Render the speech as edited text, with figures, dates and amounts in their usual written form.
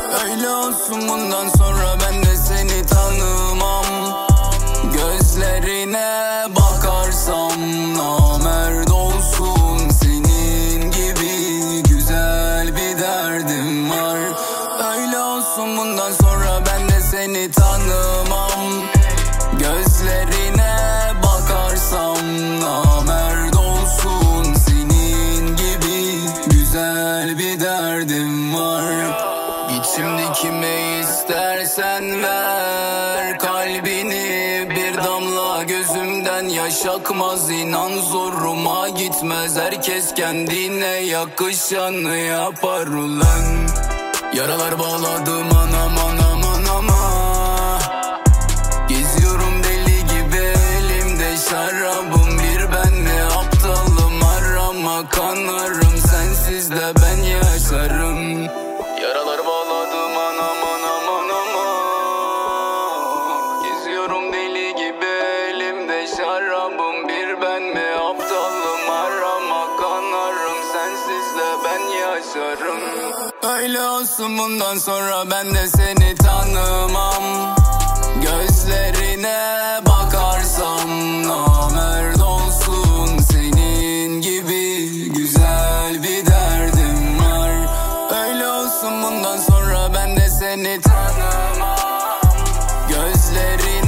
Öyle olsun bundan sonra ben de seni tanımam. Gözlerine bakarsam namerd olsun. Senin gibi güzel bir derdim var. Öyle olsun bundan sonra ben de seni tanımam. Gözlerine bakarsam namerd olsun. Senin gibi güzel bir derdim var. Git şimdi kime istersen ver kalbini, bir damla gözümden yaş akmaz. İnan zoruma gitmez, herkes kendine yakışanı yapar ulan. Yaralar bağladım anam anam anama. Geziyorum deli gibi elimde şarabım. Bir ben mi aptalım, arama kanarım. Sensiz de ben yaşarım. Yaralar bağladım anam anam anama. Geziyorum deli gibi elimde şarabım. Bir ben mi aptalım, arama kanarım. Sensiz de ben yaşarım. Öyle olsun bundan sonra ben de seni tanımam. Gözlerine bakarsam namerd olsun. Senin gibi güzel bir derdim var. Öyle olsun bundan sonra ben de seni tanımam. Gözlerine